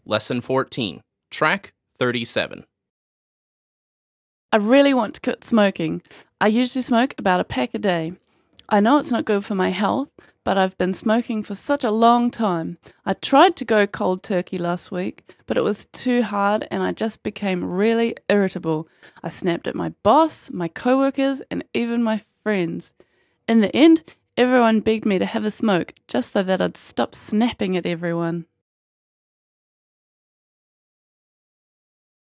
Lesson 14, Track 37. I really want to quit smoking. I usually smoke about a pack a day. I know it's not good for my health, but I've been smoking for such a long time. I tried to go cold turkey last week, but it was too hard and I just became really irritable. I snapped at my boss, my coworkers, and even my friends. In the end, everyone begged me to have a smoke just so that I'd stop snapping at everyone.